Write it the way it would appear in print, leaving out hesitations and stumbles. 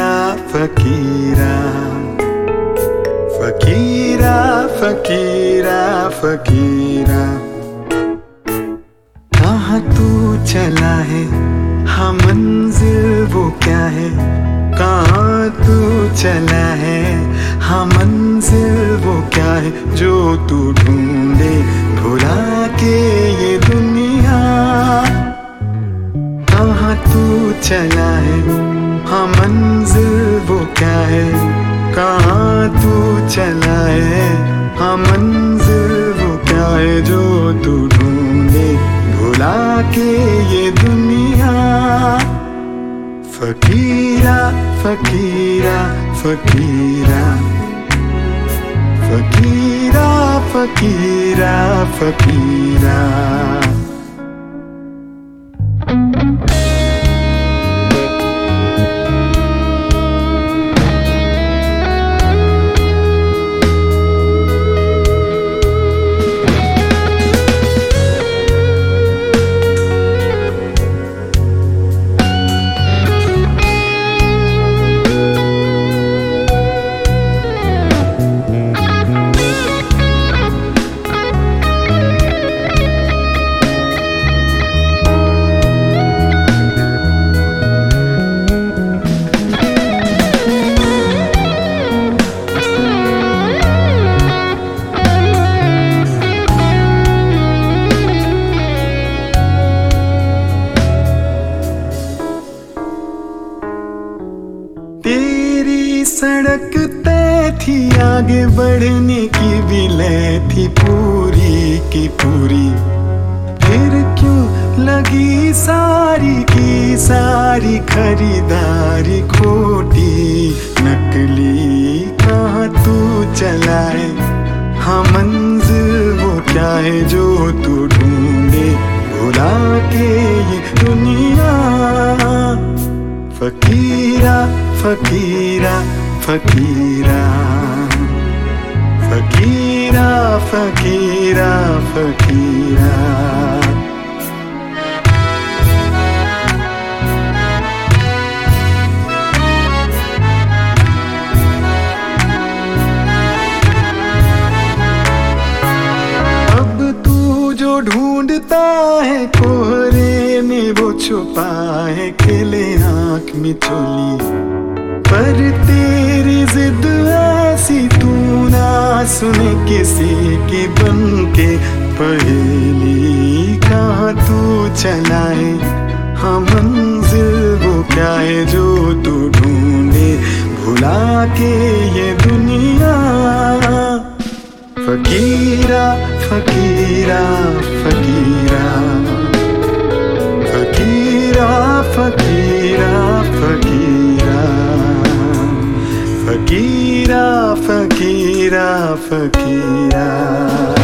फकीरा फकीरा फकीरा फकीरा। कहाँ तू चला है, हाँ मंजिल वो क्या है। कहाँ तू चला है, हाँ मंजिल वो क्या है। जो तू ढूंढे भुला के ये दुनिया। कहाँ तू चला है, हाँ मंजिल वो क्या है। कहाँ तू चला है, हाँ मंजिल वो क्या है। जो तू ढूंढे भुला के ये दुनिया। फकीरा फकीरा फकीरा फकीरा फकीरा फकीरा। तेरी सड़क तय थी, आगे बढ़ने की भी लय थी पूरी की पूरी। फिर क्यों लगी सारी की सारी खरीदारी खोटी नकली। कहाँ तू चला है, हाँ मंजिल वो क्या है। जो तू ढूंढे भुला के ये दुनिया। फकीरा फकीरा फकीरा फकीरा फकीरा फकीरा। अब तू जो ढूंढता है कोहरे में वो छुपा है खिले आँख में चोली। पर तेरी जिद ऐसी तू ना सुने किसी की बन के पहेली। कहाँ तू चला है, हाँ मंजिल वो क्या है। जो तू ढूंढे भुला के ये दुनिया। फकीरा फकीरा फकीरा फकीरा फकीरा फकीरा फकीरा फकीरा फकीरा।